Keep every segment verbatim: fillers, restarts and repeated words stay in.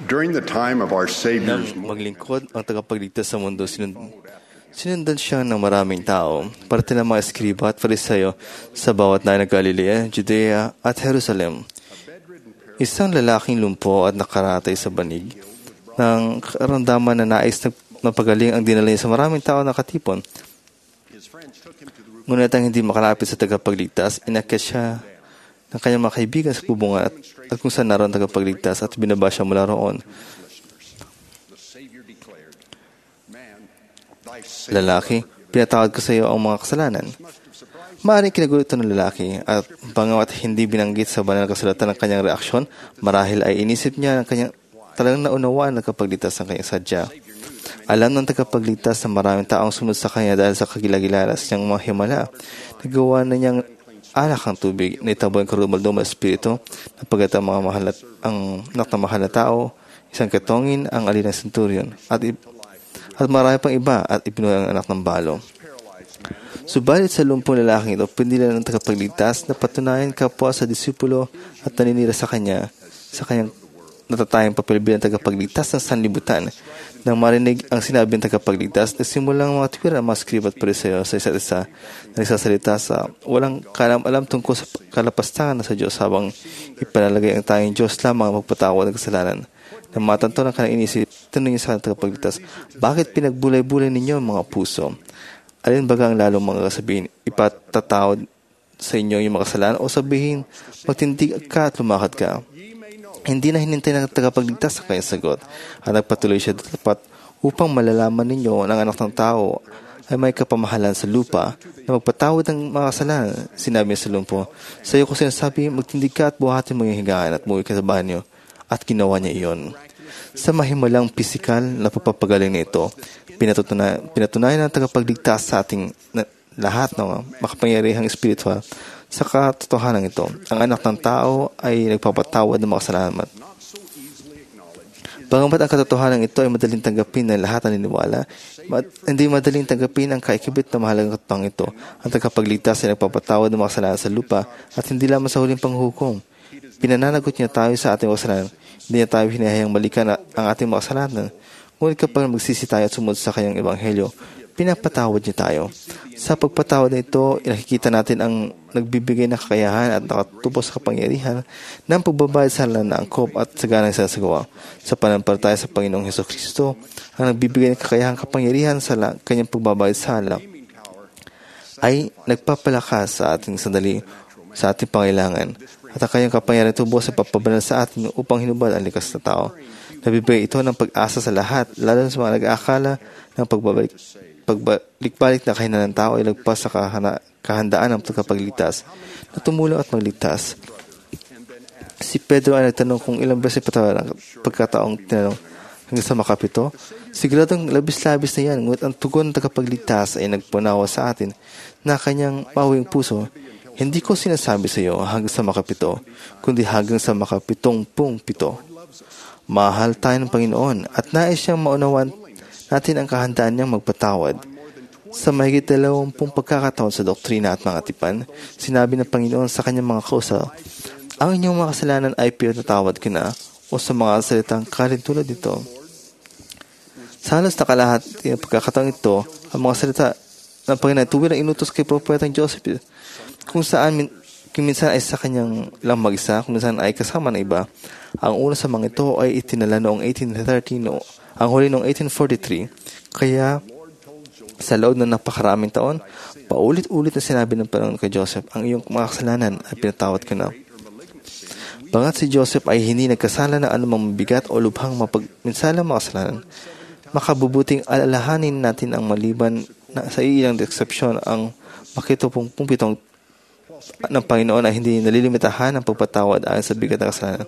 During the time of our Savior's Nang maglingkod ang tagapagligtas sa mundo, sinund- sinundan siya ng maraming tao, parte ng mga eskriba at fariseyo sa bawat nayon ng Galilea, Judea at Jerusalem. Isang lalaking lumpo at nakaratay sa banig ng karamdaman na nais na mapagaling ang dinala niya sa maraming tao na katipon. Ngunit ang hindi makalapit sa tagapagligtas, inakyat siya ng kanyang mga kaibigan sa bubungan at, at kung saan naroon tagapagligtas at binaba siya mula roon. Lalaki, pinatawad ko sa iyo ang mga kasalanan. Maaaring kinagulat ito ng lalaki at bagamat hindi binanggit sa banal na kasulatan ng kanyang reaksyon, marahil ay inisip niya ng kanyang talagang naunawaan ng tagapagligtas ng kanyang sadya. Alam ng tagapagligtas na maraming taong sumunod sa kanya dahil sa kagilagilalas niyang mga himala. Nagawa na niyang alak ang tubig na itabo ang karumal-dumal espiritu na pagkat ang mga mahal at ang anak na mahal na tao, isang katongin ang alin ng centurion at, at marami pang iba at ipinuha ang anak ng balo. Subalit sa lumpong lalaking ito, pinila ng tagapagligtas na patunayan kapwa sa disipulo at naninira sa kanya sa kanyang natatayang papel bilang tagapagligtas ng sanlibutan. Nang marinig ang sinabi ng tagapagligtas, nagsimulang mga tuwira ang mga skriba at pariseyo sa isa't isa na nagsasalita sa walang kalam-alam tungkol sa kalapastangan na sa Diyos habang ipanalagay ang tanging Diyos lamang ang magpatawad ng kasalanan. Nang matanto ng kanyang inisip, tanong niya sa tagapagligtas, bakit pinagbulay-bulay ninyo ang mga puso? Alin baga ang lalong mga sabihin, ipatatawad sa inyo yung mga kasalanan o sabihin, magtindig ka at lumakad ka? Hindi na hinintay ng tagapagligtas sa kanyang sagot at nagpatuloy siya dapat upang malalaman ninyo ng anak ng tao ay may kapamahalan sa lupa na magpatawad ng mga kasalanan. Sinabi niya sa lumpo, sa iyo ko sinasabi, magtindig ka at buhatin mo yung higaan at muwi ka sa banyo. At ginawa niya iyon. Sa mahimalang pisikal na pagpapagaling nito, pinatunayan, pinatunayan ng tagapagligtas sa ating na, lahat ng makapangyarihang espiritual. Sa katotohanan ito, ang anak ng tao ay nagpapatawad ng mga kasalanan. Bagamat ang katotohanan ito ay madaling tanggapin ng lahat ng niniwala, mad- hindi madaling tanggapin ang kaikibit na mahalagang katotohanan ito. Ang tagapagligtas ay nagpapatawad ng mga kasalanan sa lupa at hindi lamang sa huling panghukom. Pinananagot niya tayo sa ating kasalanan. Hindi niya tayo hinahayang balikan ang ating mga kasalanan. Ngunit kapag magsisi tayo at sumunod sa kanyang ebanghelyo, pinapatawad niya tayo. Sa pagpatawad na ito, nakikita natin ang nagbibigay ng kakayahan at nakatupos sa kapangyarihan ng pagbabayad sa halang na angkop at saganang sasagawa. Sa pananampalataya sa Panginoong Hesukristo, ang nagbibigay ng kakayahan kapangyarihan sa kanyang pagbabayad sa halang ay nagpapalakas sa ating sandali sa ating pangailangan at ang kanyang kapangyarihan tubos sa papabanal sa atin upang hinubad ang likas na tao. Nabibigay ito ng pag-asa sa lahat, lalo sa mga nag-aakala ng pagbabalik pagbalik-balik na kahinaan ng tao ay lagpas sa kahana, kahandaan ng tagapagligtas na tumulong at magligtas. Si Pedro ay nagtanong kung ilang beses patawad ang pagkataong tinanong hanggang sa makapito. Siguradong labis-labis na yan, ngunit ang tugon ng tagapagligtas ay nagpunawa sa atin na kanyang mawing puso. Hindi ko sinasabi sa iyo hanggang sa makapito, kundi hanggang sa makapitong pung pito. Mahal tayo ng Panginoon at nais siyang maunawan natin ang kahandaan niyang magpatawad. Sa mahigit dalawampung pagkakataon sa doktrina at mga tipan, sinabi ng Panginoon sa kanyang mga kausap, ang inyong mga kasalanan ay pinatawad ko na, o sa mga salitang kalintulad dito. Sa halos na kalahati ng pagkakataon ito, ang mga salita ng Panginoon tuwirang inutos kay Propetang Joseph, kung saan min, kung minsan ay sa kanyang lang mag-isa, kung minsan ay kasama ng iba. Ang una sa mga ito ay itinala noong eighteen thirty, no, ang huli noong eighteen forty-three. Kaya, sa loob ng napakaraming taon, paulit-ulit na sinabi ng Panginoon kay Joseph, ang iyong mga kasalanan ay pinatawad ko na. Bangat si Joseph ay hindi nagkasala ng anumang mabigat o lubhang mapagminsalang mga kasalanan, makabubuting alalahanin natin ang maliban na sa ilang deception ang makitupong pumpitong ng Panginoon ay hindi nalilimitahan ang pagpatawad ayon sa bigat ng kasalanan.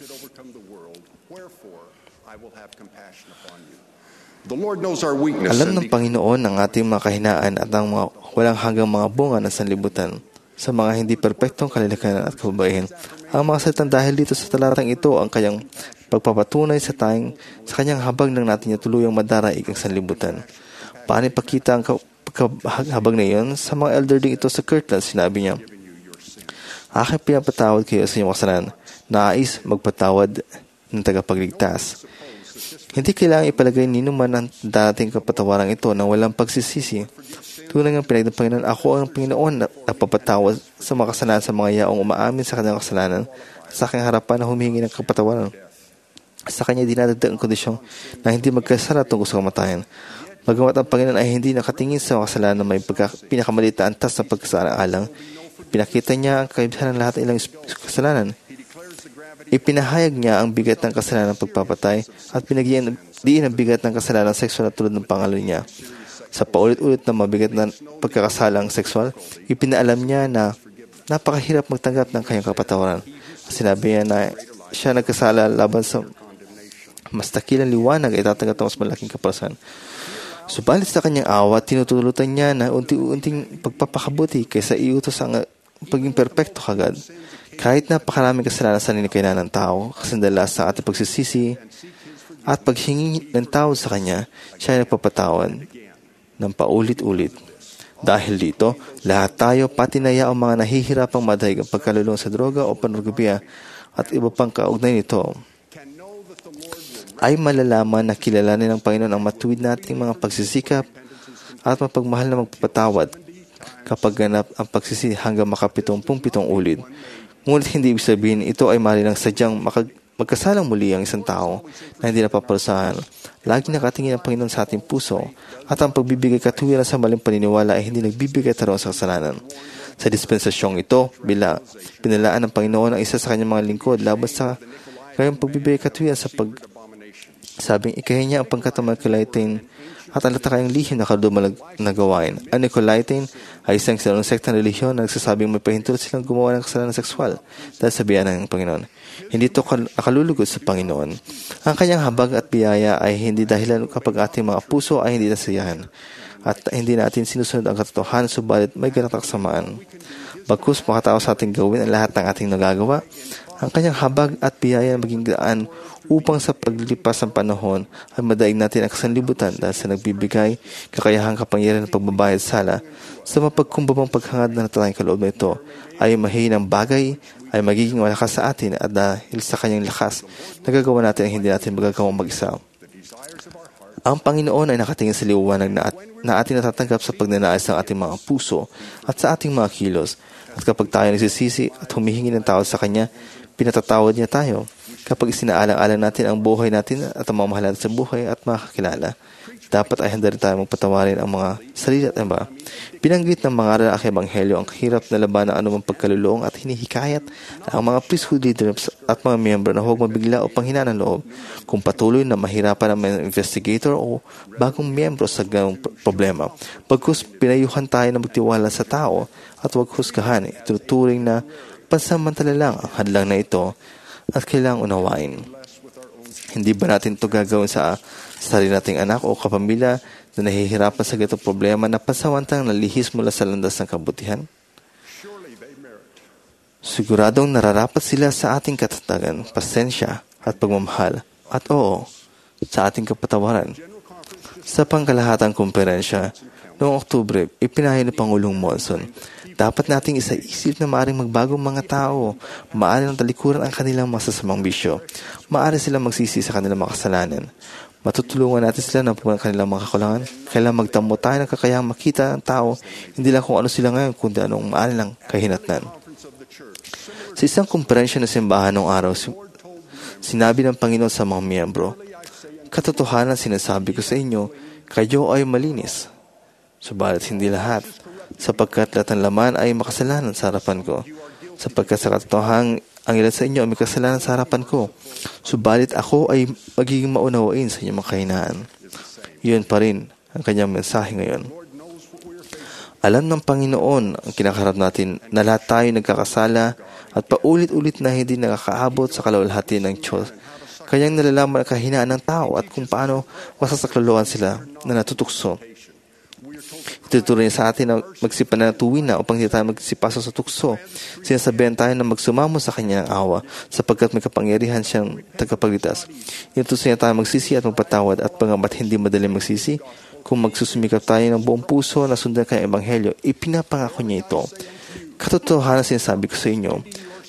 Alam ng Panginoon ang ating mga kahinaan at ang mga walang hanggang mga bunga ng sanlibutan sa mga hindi perpektong kalilikayan at kababaihan. Ang mga salitang dahil dito sa talatang ito ang kanyang pagpapatunay sa tayong sa kanyang habag ng natin niya tuluyang madaraig ang sanlibutan. Paano ipakita ang habag na iyon? Sa mga elder ding ito sa Kirtland, sinabi niya, aking pinapatawad kayo sa inyong kasalanan. Nais magpatawad ng tagapagligtas. Hindi kailangang ipalagay ninuman ang dating kapatawarang ito na walang pagsisisi. Tunay ng pinag ng Panginoon, ako ang Panginoon na nagpapatawad sa mga kasalanan sa mga yaong umaamin sa kanilang kasalanan at sa aking harapan na humingi ng kapatawaran. Sa kanya dinadagdag ang kondisyong na hindi magkasala tungkol sa kamatayan. Bagamat ang Panginoon ay hindi nakatingin sa mga kasalanan na may pagka, pinakamaliit na antas ng pagkasaalang-alang, pinakita niya ang kaibahan ng lahat ng ilang kasalanan. Ipinahayag niya ang bigat ng kasalanan ng pagpapatay at pinagyan diin ang bigat ng kasalanan sexual na tulad ng pangalan niya. Sa paulit-ulit na mabigat na pagkakasalang sexual, ipinaalam niya na napakahirap magtanggap ng kanyang kapatawaran. Sinabi niya na siya nagkasala laban sa mas dakilang liwanag ay tatanggap ng mas malaking kaparasan. Subalit sa kanyang awa, tinutulutan niya na unti-unting pagpapakabuti kaysa iutos ang paging perpekto kagad. Kahit napakaraming kasalanan sa ninikainan ng tao, kasandalas sa ating pagsisisi at paghingi ng tawad sa kanya, siya ay nagpapatawad ng paulit-ulit. Dahil dito, lahat tayo, pati na yaong mga nahihirapang madahig ang pagkalulong sa droga o panurgubiya at iba pang kaugnay nito, ay malalaman na kilalanin ng Panginoon ang matuwid nating mga pagsisikap at mapagmahal na magpapatawad kapag ganap ang pagsisi hanggang makapitumpung pitong ulit. Ngunit hindi ibig sabihin ito ay malinang sadyang makag- magkasalang muli ang isang tao na hindi napaparusahan. Lagi nakatingin ang Panginoon sa ating puso at ang pagbibigay katuwiran sa maling paniniwala ay hindi nagbibigay tarong sa kasalanan. Sa dispensasyong ito, bila pinalaan ng Panginoon ang isa sa kanyang mga lingkod laban sa kanyang pagbibigay katuwiran sa pag sabing ikahin niya ang pangkatamang Nicolaitan at ang latakayang lihim na kadumalag na gawain. Ang Nicolaitan ay isang sinunong sektang relihiyon na nagsasabing may pahintulot silang gumawa ng kasalanan sexual dahil sa biyaya ng Panginoon. Hindi ito nakalulugod sa Panginoon. Ang kanyang habag at biyaya ay hindi dahilan kapag ating mga puso ay hindi nasiyahan at hindi natin sinusunod ang katotohanan, subalit may ganap na kasamaan. Bagkus makatao sa ating gawin ang lahat ng ating nagagawa, ang kanyang habag at biyaya maging daan upang sa paglipas ng panahon ay madaig natin ang kasanlibutan dahil sa nagbibigay kakayahang kapangyarihan ng pagbabayad sala sa mapagkumbabang paghangad na natatayang kaloob na ito ay mahinang bagay ay magiging malakas sa atin at dahil sa kanyang lakas nagagawa natin ang hindi natin magagawang mag-isa. Ang Panginoon ay nakatingin sa liwanag na, at, na ating natatanggap sa pagnanais ng ating mga puso at sa ating mga kilos. At kapag tayo nagsisisi at humihingi ng tawad sa Kanya, pinatatawad niya tayo. Kapag isinaalang-alang natin ang buhay natin at ang mga mahal natin sa buhay at makakilala, dapat ay handa rin tayo magpatawarin ang mga sarili at iba. Binanggit ng mga lalaki Ebanghelyo ang hirap na laban ng anumang pagkalulong at hinihikayat ang mga priesthood leaders at mga miyembro na huwag mabigla o panghinaan ng loob kung patuloy na mahirapan ang mga investigator o bagong miyembro sa ganong problema. Pagkus pinayuhan tayo na magtiwala sa tao at huwag husgahan, ituturing na pansamantala lang ang hadlang na ito at kailangang unawain. Hindi ba natin ito gagawin sa sarili nating anak o kapamilya na nahihirapan sa ganitong problema na pansamantalang nalihis mula sa landas ng kabutihan? Siguradong nararapat sila sa ating katatagan, pasensya at pagmamahal at oo, sa ating kapatawaran. Sa pangkalahatang kumperensya, noong Oktubre, ipinahay ni Pangulong Monson, dapat nating isa-isip na maaaring magbagong mga tao, maaaring talikuran ang kanilang masasamang bisyo, maaari silang magsisi sa kanilang mga kasalanan. Matutulungan natin sila ng kanilang mga kakulangan. Kailangan magtamo tayo ng kakayahang makita ng tao, hindi lang kung ano sila ngayon, kundi anong maaari lang kahinatnan. Sa isang kumperensya na simbahan noong araw, sinabi ng Panginoon sa mga miyembro, katotohanan sinasabi ko sa inyo, kayo ay malinis. Subalit hindi lahat, sapagkat lahat ng laman ay makasalanan sa harapan ko. Sapagkat sa katotohanan, ang ilan sa inyo ay may kasalanan sa harapan ko. Subalit ako ay magiging maunawain sa inyong mga kahinaan. Yun pa rin ang kanyang mensahe ngayon. Alam ng Panginoon ang kinakaharap natin na lahat tayo nagkakasala at paulit-ulit na hindi nakakaabot sa kalawalhati ng Diyos. Kanyang nalalaman ang kahinaan ng tao at kung paano masasakloloan sila na natutukso. Ituturo niya sa atin na magsipa na tuwin na upang hindi tayo magsipasa sa tukso. Sinasabihan tayo na magsumamo sa kanyang awa sapagkat may kapangyarihan siyang tagapagligtas. Inutusan niya tayo magsisi at magpatawad at pangamat hindi madali magsisi. Kung magsusumikap tayo ng buong puso na sundan kanyang ebanghelyo, ipinapangako niya ito. Katotohanan sinasabi ko sa inyo,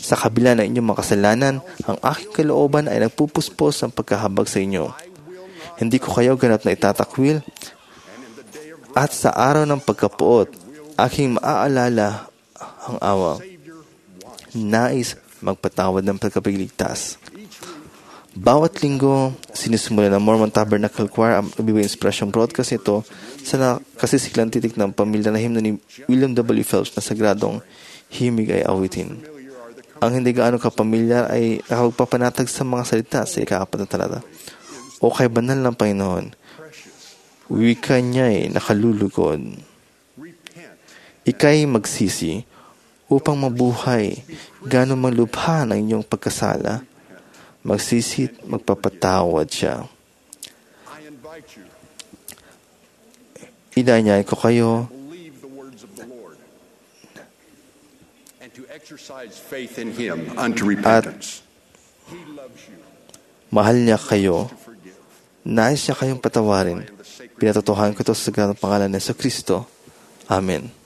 Sa kabila ng inyong mga kasalanan, ang aking kalooban ay nagpupuspos ng pagkahabag sa inyo. Hindi ko kayo ganap na itatakwil, at sa araw ng pagkapuot, aking maaalala ang awa. Nais magpatawad ng pagkapagligtas. Bawat linggo, sinusimula ng Mormon Tabernacle Choir ang ibibigay inspirasyong broadcast ito sa nakasisiklang titik ng pamilya na himno ni William W. Phelps na sagradong himig ay awitin. Ang hindi gaano kapamilyar ay nakapagpapanatag sa mga salita sa ikaapat na talata. O kay banal ng Panginoon, wika niya'y nakalulugod. Ika'y magsisi upang mabuhay gaano mang lubha ng inyong pagkasala. Magsisit, magpapatawad siya. Inanyay ko kayo at mahal niya kayo. Nais niya kayong patawarin. Pinatotohanan ko ito sa sagrado pangalan ni Jesucristo. Amen.